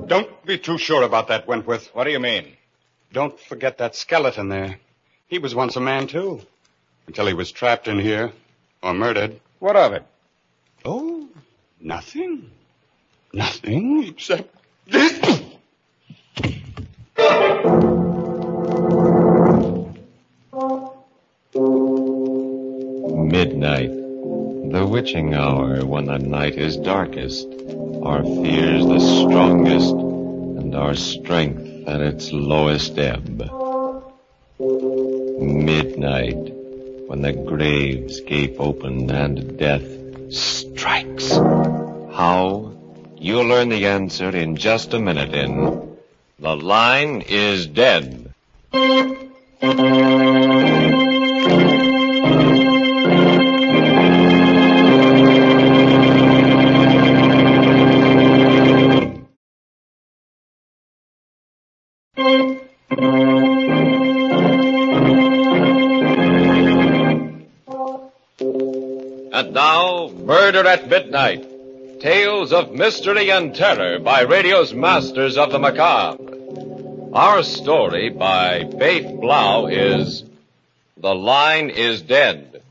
Don't be too sure about that, Wentworth. What do you mean? Don't forget that skeleton there. He was once a man, too. Until he was trapped in here. Or murdered. What of it? Oh, nothing. Nothing except this. Midnight. The witching hour when the night is darkest. Our fears the strongest. And our strength at its lowest ebb. Midnight. When the graves gape open and death strikes. How? You'll learn the answer in just a minute in The Line is Dead. And now, Murder at Midnight. Tales of mystery and terror by radio's masters of the macabre. Our story by Faith Blau is The Line is Dead.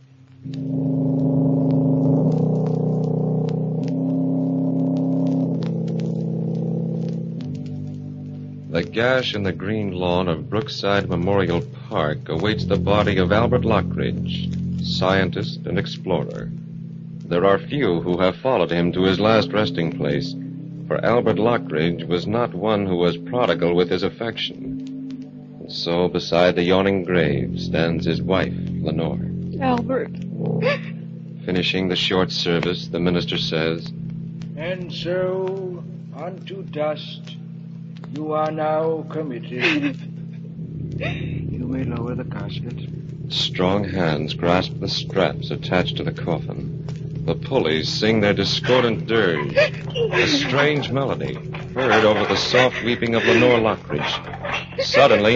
The gash in the green lawn of Brookside Memorial Park awaits the body of Albert Lockridge, scientist and explorer. There are few who have followed him to his last resting place, for Albert Lockridge was not one who was prodigal with his affection. And so beside the yawning grave stands his wife, Lenore. Albert. Finishing the short service, the minister says, And so, unto dust, you are now committed. You may lower the casket. Strong hands grasp the straps attached to the coffin. The pulleys sing their discordant dirge, a strange melody heard over the soft weeping of Lenore Lockridge. Suddenly...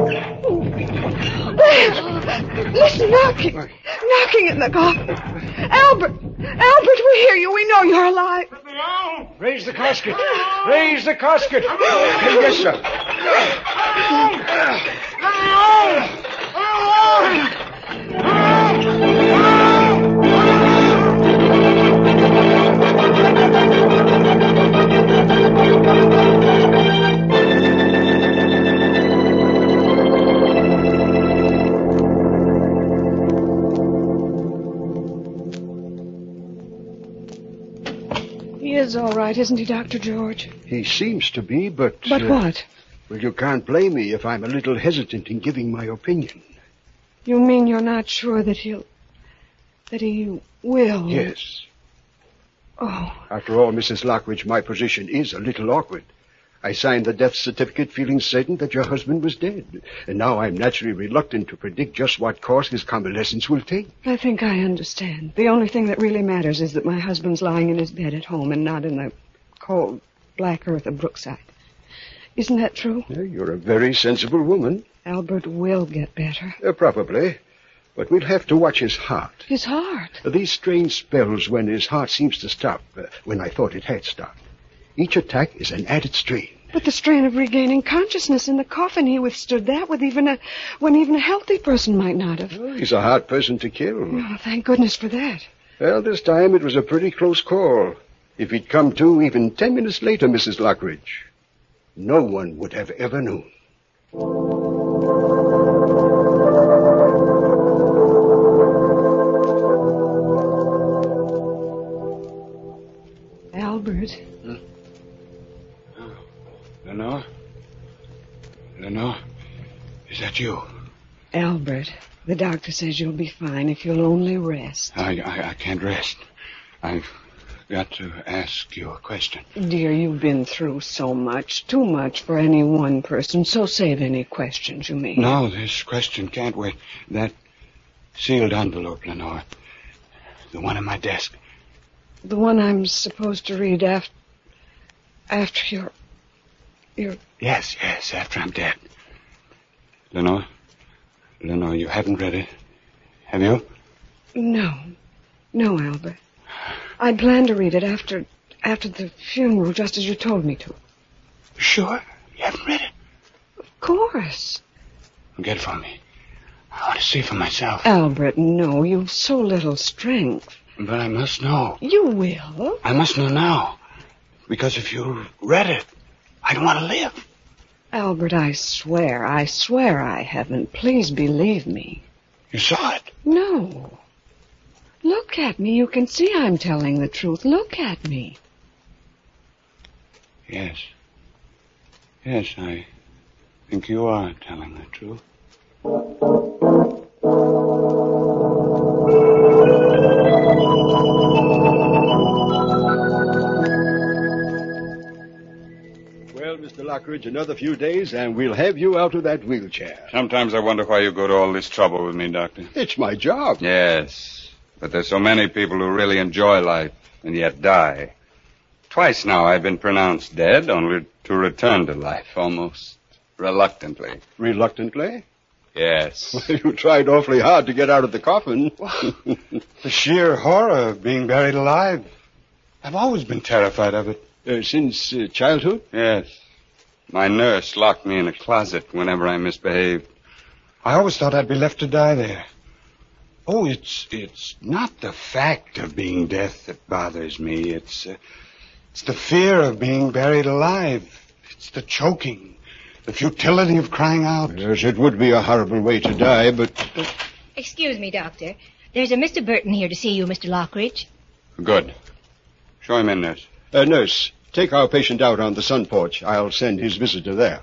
There! Listen, knocking! Knocking in the coffin! Albert! Albert, we hear you. We know you're alive. Raise the casket! Raise the casket! Yes, sir. He is all right, isn't he, Dr. George? He seems to be, but... But what? Well, you can't blame me if I'm a little hesitant in giving my opinion. You mean you're not sure that he will? Yes. Oh. After all, Mrs. Lockridge, my position is a little awkward. I signed the death certificate feeling certain that your husband was dead. And now I'm naturally reluctant to predict just what course his convalescence will take. I think I understand. The only thing that really matters is that my husband's lying in his bed at home and not in the cold, black earth of Brookside. Isn't that true? Yeah, you're a very sensible woman. Albert will get better. Probably. But we'll have to watch his heart. His heart? These strange spells when his heart seems to stop, when I thought it had stopped. Each attack is an added strain. But the strain of regaining consciousness in the coffin, he withstood that when even a healthy person might not have. Oh, he's a hard person to kill. Oh, thank goodness for that. Well, this time it was a pretty close call. If he'd come to even 10 minutes later, Mrs. Lockridge, no one would have ever known. Albert. Lenore? Lenore? Is that you? Albert, the doctor says you'll be fine if you'll only rest. I can't rest. I've got to ask you a question. Dear, you've been through so much, too much for any one person, so save any questions you may. No, this question can't wait. That sealed envelope, Lenore. The one on my desk. The one I'm supposed to read after you're... Yes, after I'm dead. Lenore, you haven't read it, have you? No, Albert. I'd planned to read it after the funeral, just as you told me to. Sure? You haven't read it? Of course. Get it for me. I want to see for myself. Albert, no, you've so little strength. But I must know. You will. I must know now. Because if you read it, I don't want to live. Albert, I swear I haven't. Please believe me. You saw it? No. Look at me. You can see I'm telling the truth. Look at me. Yes. Yes, I think you are telling the truth. Well, Mr. Lockridge, another few days and we'll have you out of that wheelchair. Sometimes I wonder why you go to all this trouble with me, Doctor. It's my job. Yes, but there's so many people who really enjoy life and yet die. Twice now I've been pronounced dead, only to return to life, almost reluctantly. Reluctantly? Yes. You tried awfully hard to get out of the coffin. The sheer horror of being buried alive. I've always been terrified of it. Since childhood? Yes. My nurse locked me in a closet whenever I misbehaved. I always thought I'd be left to die there. Oh, it's not the fact of being dead that bothers me. It's the fear of being buried alive. It's the choking, the futility of crying out. Yes, it would be a horrible way to die, but... Excuse me, Doctor. There's a Mr. Burton here to see you, Mr. Lockridge. Good. Show him in, nurse. Nurse, take our patient out on the sun porch. I'll send his visitor there.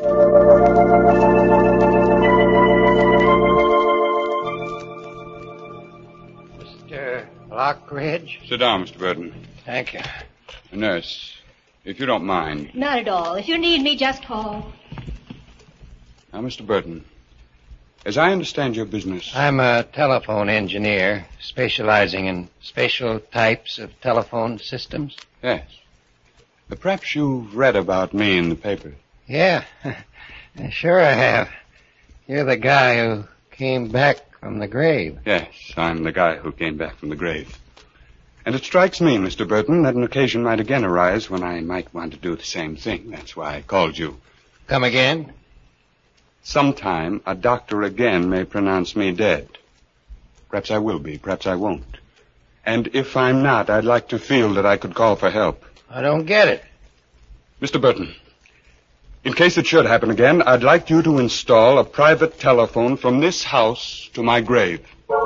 Mr. Lockridge? Sit down, Mr. Burton. Thank you. Nurse, if you don't mind. Not at all. If you need me, just call. Now, Mr. Burton, as I understand your business... I'm a telephone engineer specializing in special types of telephone systems. Yes. Perhaps you've read about me in the paper. Yeah, sure I have. You're the guy who came back from the grave. Yes, I'm the guy who came back from the grave. And it strikes me, Mr. Burton, that an occasion might again arise when I might want to do the same thing. That's why I called you. Come again? Sometime a doctor again may pronounce me dead. Perhaps I will be, perhaps I won't. And if I'm not, I'd like to feel that I could call for help. I don't get it. Mr. Burton, in case it should happen again, I'd like you to install a private telephone from this house to my grave.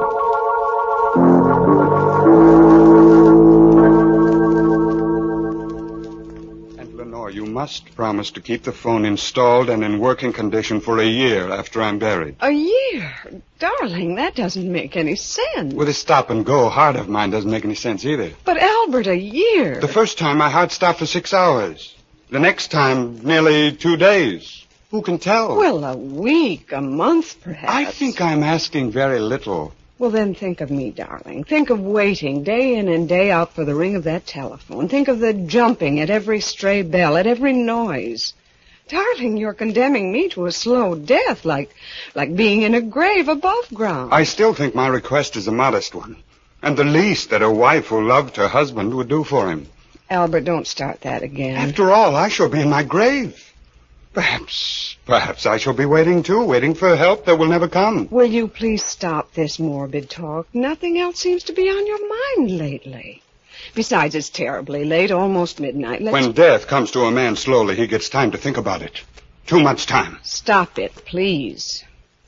And Lenore, you must promise to keep the phone installed and in working condition for a year after I'm buried. A year? Darling, that doesn't make any sense. With a stop-and-go heart of mine doesn't make any sense either. But, Albert, a year. The first time my heart stopped for 6 hours. The next time, nearly 2 days. Who can tell? Well, a week, a month, perhaps. I think I'm asking very little. Well, then think of me, darling. Think of waiting day in and day out for the ring of that telephone. Think of the jumping at every stray bell, at every noise. Darling, you're condemning me to a slow death, like being in a grave above ground. I still think my request is a modest one, and the least that a wife who loved her husband would do for him. Albert, don't start that again. After all, I shall be in my grave. Perhaps I shall be waiting too, waiting for help that will never come. Will you please stop this morbid talk? Nothing else seems to be on your mind lately. Besides, it's terribly late, almost midnight. When death comes to a man slowly, he gets time to think about it. Too much time. Stop it, please.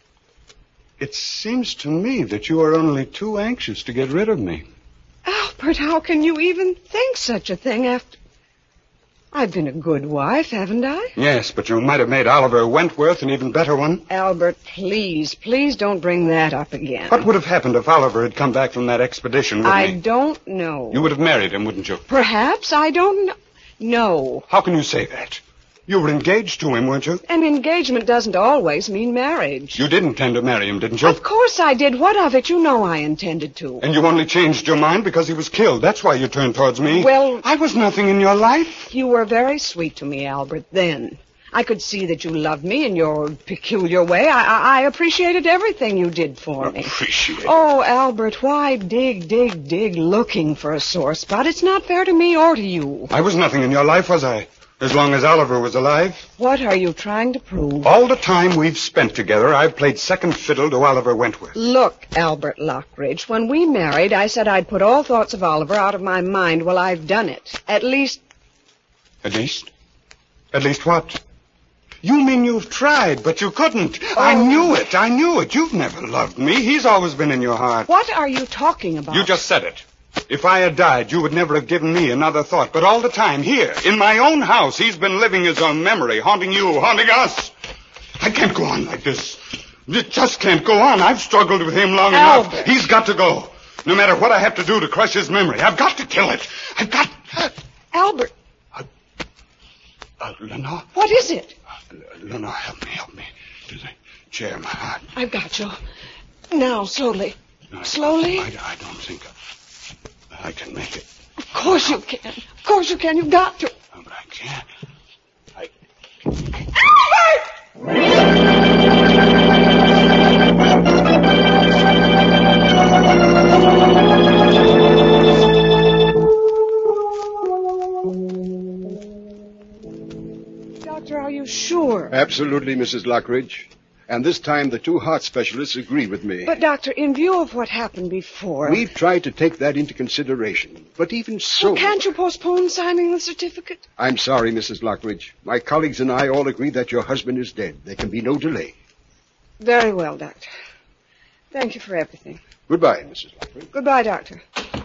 It seems to me that you are only too anxious to get rid of me. Albert, how can you even think such a thing after... I've been a good wife, haven't I? Yes, but you might have made Oliver Wentworth an even better one. Albert, please don't bring that up again. What would have happened if Oliver had come back from that expedition with me? I don't know. You would have married him, wouldn't you? Perhaps, I don't know. No. How can you say that? You were engaged to him, weren't you? An engagement doesn't always mean marriage. You did intend to marry him, didn't you? Of course I did. What of it? You know I intended to. And you only changed your mind because he was killed. That's why you turned towards me. Well... I was nothing in your life. You were very sweet to me, Albert, then. I could see that you loved me in your peculiar way. I appreciated everything you did for me. Appreciate? Oh, Albert, why dig looking for a sore spot? It's not fair to me or to you. I was nothing in your life, was I? As long as Oliver was alive. What are you trying to prove? All the time we've spent together, I've played second fiddle to Oliver Wentworth. Look, Albert Lockridge, when we married, I said I'd put all thoughts of Oliver out of my mind. Well, I've done it. At least? At least what? You mean you've tried, but you couldn't. Oh. I knew it. You've never loved me. He's always been in your heart. What are you talking about? You just said it. If I had died, you would never have given me another thought. But all the time, here, in my own house, he's been living his own memory, haunting you, haunting us. I can't go on like this. It just can't go on. I've struggled with him long enough. He's got to go. No matter what I have to do to crush his memory, I've got to kill it. I've got... Albert. Lenore? What is it? Lenore, help me. To the chair, my heart. I've got you. Now, slowly. No, slowly? I don't think I can make it. Of course you can. Of course you can. You've got to. No, but I can't. Doctor, are you sure? Absolutely, Mrs. Lockridge. And this time the two heart specialists agree with me. But, Doctor, in view of what happened before... We've tried to take that into consideration. But even so... Well, can't you postpone signing the certificate? I'm sorry, Mrs. Lockridge. My colleagues and I all agree that your husband is dead. There can be no delay. Very well, Doctor. Thank you for everything. Goodbye, Mrs. Lockridge. Goodbye, Doctor.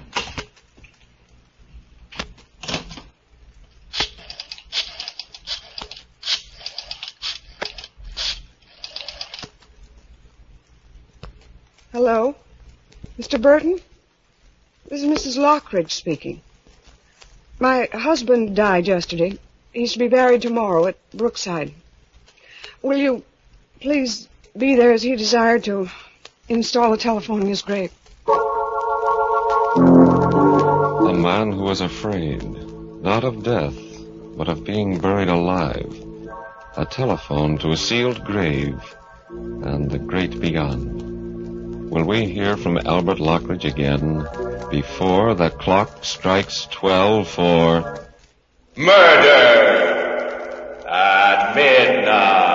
Hello? Mr. Burton? This is Mrs. Lockridge speaking. My husband died yesterday. He's to be buried tomorrow at Brookside. Will you please be there as he desired to install a telephone in his grave? A man who was afraid, not of death, but of being buried alive. A telephone to a sealed grave, and the great beyond. Will we hear from Albert Lockridge again before the clock strikes 12 for... Murder at Midnight.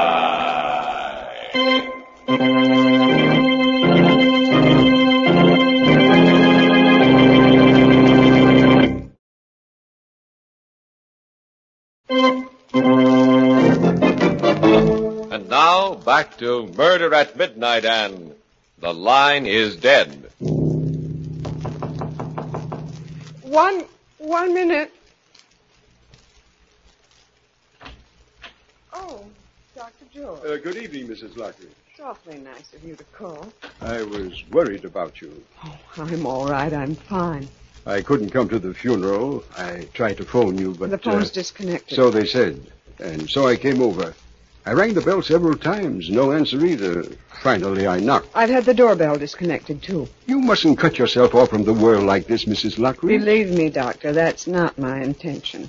And now, back to Murder at Midnight and... The Line is Dead. One minute. Oh, Dr. George. Good evening, Mrs. Lockridge. It's awfully nice of you to call. I was worried about you. Oh, I'm all right. I'm fine. I couldn't come to the funeral. I tried to phone you, but... The phone's disconnected. So they said. And so I came over. I rang the bell several times. No answer either. Finally, I knocked. I've had the doorbell disconnected, too. You mustn't cut yourself off from the world like this, Mrs. Lockridge. Believe me, Doctor, that's not my intention.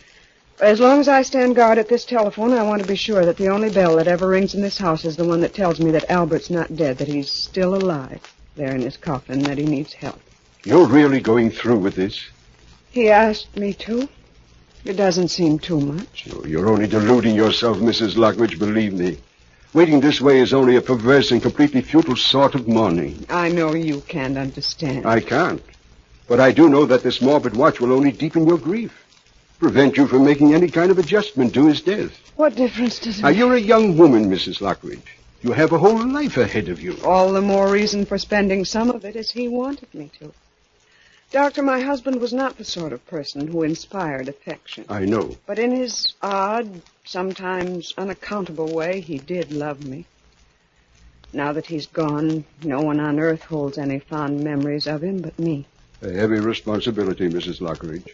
As long as I stand guard at this telephone, I want to be sure that the only bell that ever rings in this house is the one that tells me that Albert's not dead, that he's still alive there in his coffin, that he needs help. You're really going through with this? He asked me to. It doesn't seem too much. Oh, you're only deluding yourself, Mrs. Lockridge, believe me. Waiting this way is only a perverse and completely futile sort of mourning. I know you can't understand. I can't. But I do know that this morbid watch will only deepen your grief. Prevent you from making any kind of adjustment to his death. What difference does it Now, make? you're a young woman, Mrs. Lockridge. You have a whole life ahead of you. All the more reason for spending some of it as he wanted me to. Doctor, my husband was not the sort of person who inspired affection. I know. But in his odd, sometimes unaccountable way, he did love me. Now that he's gone, no one on earth holds any fond memories of him but me. A heavy responsibility, Mrs. Lockridge.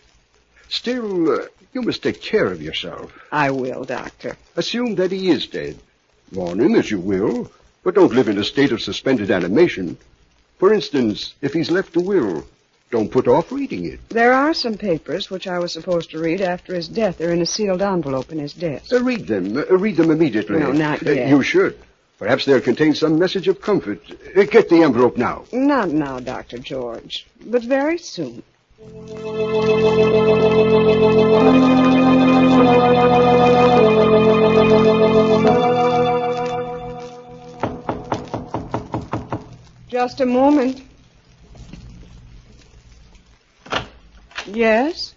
Still, you must take care of yourself. I will, Doctor. Assume that he is dead. Mourn him as you will, but don't live in a state of suspended animation. For instance, if he's left a will, don't put off reading it. There are some papers which I was supposed to read after his death. They're in a sealed envelope in his desk. Read them. Read them immediately. No, not yet. You should. Perhaps they'll contain some message of comfort. Get the envelope now. Not now, Dr. George, but very soon. Just a moment. Yes?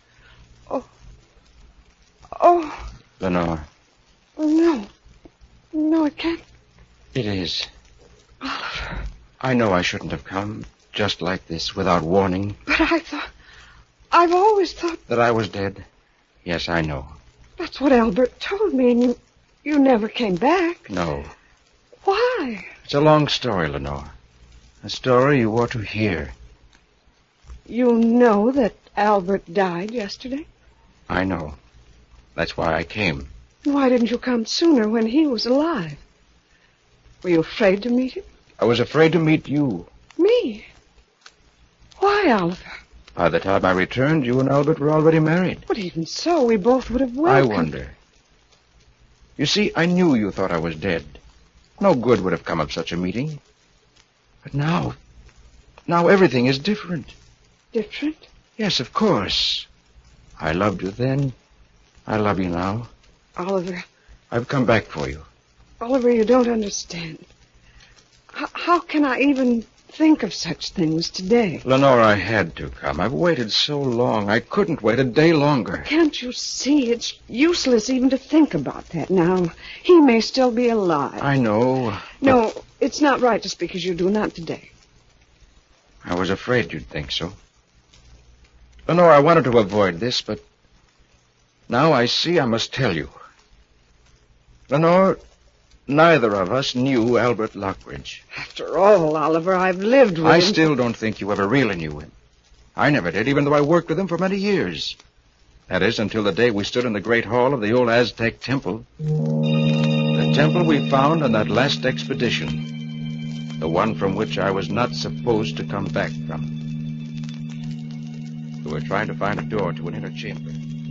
Oh. Lenore. Oh, no. No, it can't. It is. Oliver. I know I shouldn't have come just like this without warning. But I've always thought... That I was dead? Yes, I know. That's what Albert told me, and you never came back. No. Why? It's a long story, Lenore. A story you ought to hear. You know that Albert died yesterday? I know. That's why I came. Why didn't you come sooner when he was alive? Were you afraid to meet him? I was afraid to meet you. Me? Why, Oliver? By the time I returned, you and Albert were already married. But even so, we both would have welcomed... I wonder. You see, I knew you thought I was dead. No good would have come of such a meeting. But now everything is different. Different? Yes, of course. I loved you then. I love you now. Oliver. I've come back for you. Oliver, you don't understand. How can I even think of such things today? Lenore, I had to come. I've waited so long. I couldn't wait a day longer. Can't you see? It's useless even to think about that now. He may still be alive. I know. No, it's not right to speak as you do. Not today. I was afraid you'd think so. Lenore, I wanted to avoid this, but now I see I must tell you. Lenore, neither of us knew Albert Lockridge. After all, Oliver, I've lived with him. I still don't think you ever really knew him. I never did, even though I worked with him for many years. That is, until the day we stood in the great hall of the old Aztec temple. The temple we found on that last expedition. The one from which I was not supposed to come back from. We were trying to find a door to an inner chamber.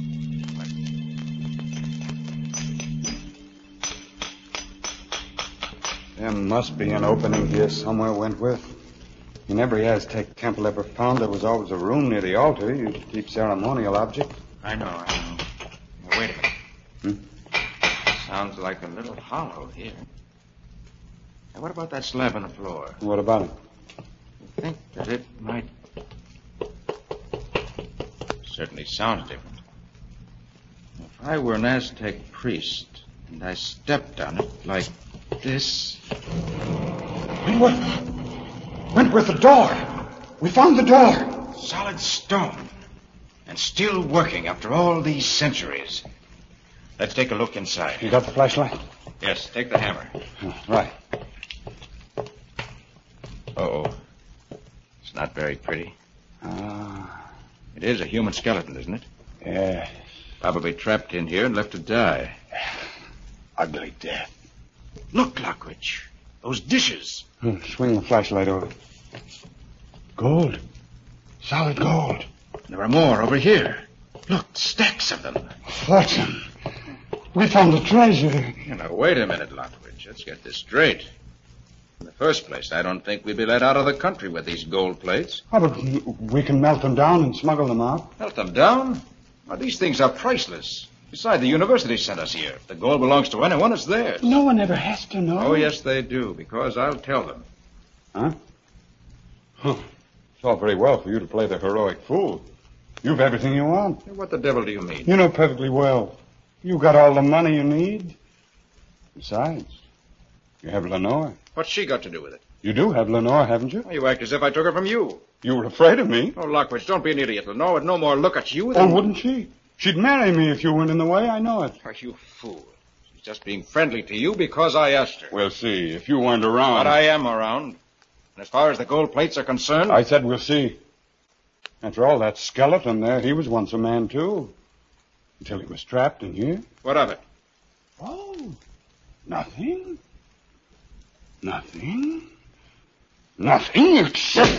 There must be an opening here somewhere, Wentworth. In every Aztec temple ever found, there was always a room near the altar used to keep ceremonial objects. I know. Now, wait a minute. Sounds like a little hollow here. Now, what about that slab on the floor? What about it? I think that it might... Certainly sounds different. If I were an Aztec priest and I stepped on it like this... Wentworth, the door! We found the door! Solid stone. And still working after all these centuries. Let's take a look inside. You got the flashlight? Yes, take the hammer. Right. Uh-oh. It's not very pretty. It is a human skeleton, isn't it? Yeah. Probably trapped in here and left to die. Ugly death. Look, Lockridge. Those dishes. Swing the flashlight over. Gold. Solid gold. There are more over here. Look, stacks of them. Fortune. We found a treasure. Now, wait a minute, Lockridge. Let's get this straight. In the first place, I don't think we'd be let out of the country with these gold plates. Oh, but we can melt them down and smuggle them out. Melt them down? Well, these things are priceless. Besides, the university sent us here. If the gold belongs to anyone, it's theirs. No one ever has to know. Oh, yes, they do, because I'll tell them. Huh? It's all very well for you to play the heroic fool. You've everything you want. What the devil do you mean? You know perfectly well. You got all the money you need. Besides, you have Lenore. What's she got to do with it? You do have Lenore, haven't you? Well, you act as if I took her from you. You were afraid of me. Oh, Lockridge, don't be an idiot. Lenore would no more look at you than... Oh, wouldn't she? She'd marry me if you went in the way. I know it. Oh, you fool. She's just being friendly to you because I asked her. We'll see. If you weren't around... But I am around. And as far as the gold plates are concerned... I said we'll see. After all, that skeleton there, he was once a man, too. Until he was trapped in here. What of it? Oh, nothing. Nothing. Nothing except...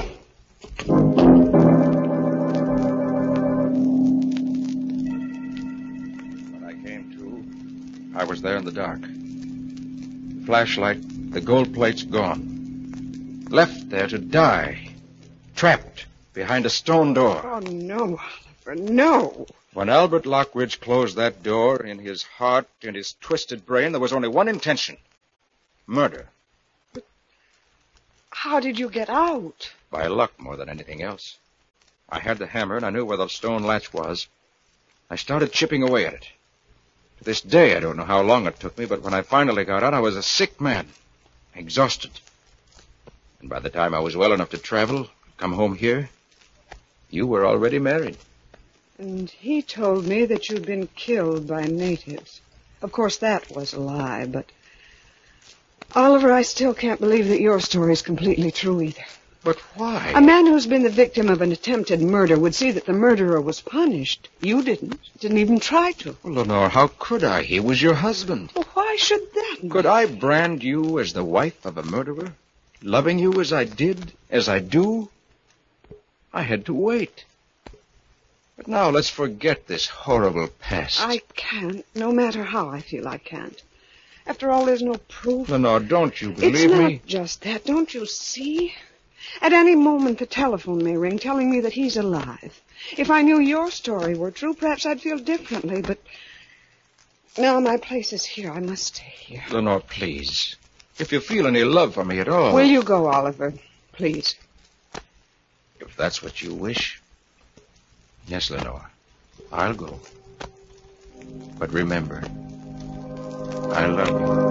When I came to, I was there in the dark. The flashlight, the gold plates gone. Left there to die. Trapped behind a stone door. Oh, no, Oliver, no. When Albert Lockridge closed that door, in his heart and his twisted brain, there was only one intention. Murder. How did you get out? By luck more than anything else. I had the hammer, and I knew where the stone latch was. I started chipping away at it. To this day, I don't know how long it took me, but when I finally got out, I was a sick man, exhausted. And by the time I was well enough to travel, come home here, you were already married. And he told me that you'd been killed by natives. Of course, that was a lie, but... Oliver, I still can't believe that your story's completely true either. But why? A man who's been the victim of an attempted murder would see that the murderer was punished. You didn't even try to. Well, Lenore, how could I? He was your husband. Well, why should that be? Could I brand you as the wife of a murderer? Loving you as I did, as I do? I had to wait. But now let's forget this horrible past. I can't, no matter how I feel I can't. After all, there's no proof. Lenore, don't you believe it's me? It's not just that. Don't you see? At any moment, the telephone may ring, telling me that he's alive. If I knew your story were true, perhaps I'd feel differently, but... Now, my place is here. I must stay here. Lenore, please. If you feel any love for me at all... Will you go, Oliver? Please. If that's what you wish... Yes, Lenore. I'll go. But remember, I love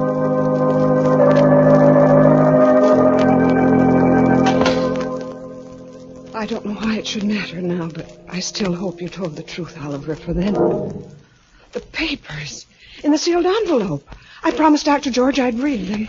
you. I don't know why it should matter now, but I still hope you told the truth, Oliver, for then... The papers in the sealed envelope. I promised Dr. George I'd read them.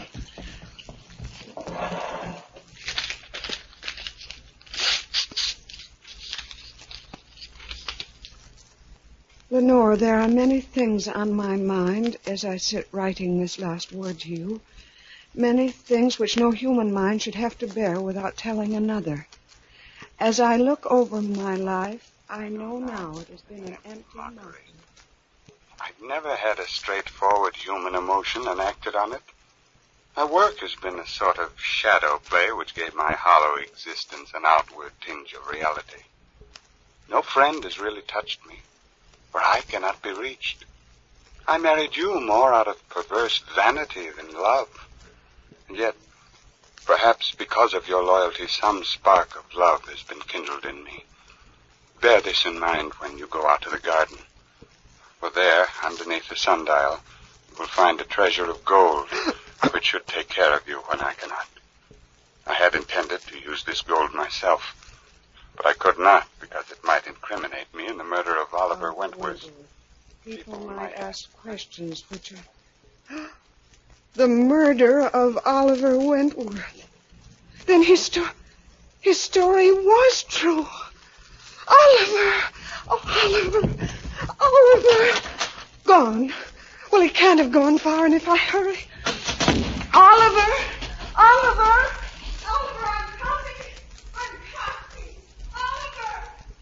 Lenore, there are many things on my mind as I sit writing this last word to you. Many things which no human mind should have to bear without telling another. As I look over my life, I know now it has been an empty mountain. I've never had a straightforward human emotion and acted on it. My work has been a sort of shadow play which gave my hollow existence an outward tinge of reality. No friend has really touched me, for I cannot be reached. I married you more out of perverse vanity than love. And yet, perhaps because of your loyalty, some spark of love has been kindled in me. Bear this in mind when you go out to the garden. For there, underneath the sundial, you will find a treasure of gold, which should take care of you when I cannot. I had intended to use this gold myself, but I could not because it might incriminate me in the murder of Oliver Wentworth. People might ask questions which are... The murder of Oliver Wentworth. Then his story was true. Oliver! Oh, Oliver! Oliver! Gone. Well, he can't have gone far, and if I hurry... Oliver! Oliver! Oliver, I'm coming! I'm coming! Oliver!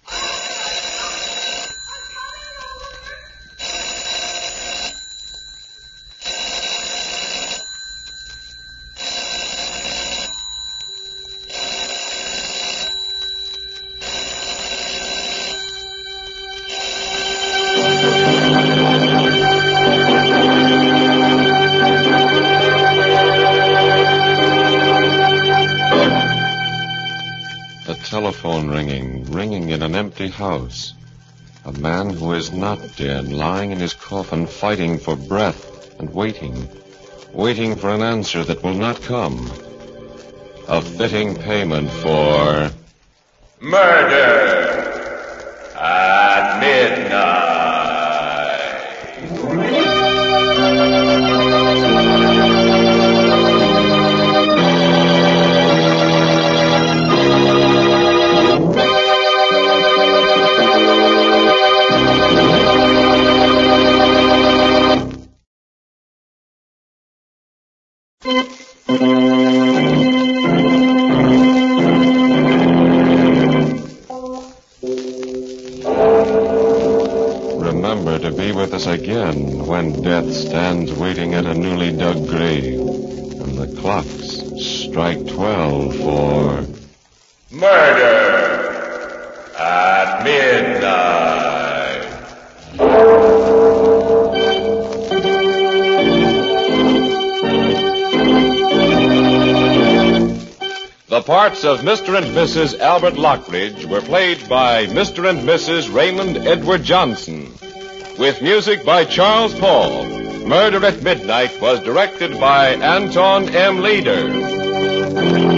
I'm coming, Oliver! Telephone ringing in an empty house. A man who is not dead, lying in his coffin, fighting for breath and waiting for an answer that will not come. A fitting payment for... Murder at midnight. Remember to be with us again when death stands waiting at a newly dug grave and the clocks strike 12 for... Murder at midnight. parts of Mr. and Mrs. Albert Lockridge were played by Mr. and Mrs. Raymond Edward Johnson, with music by Charles Paul. Murder at Midnight was directed by Anton M. Leader.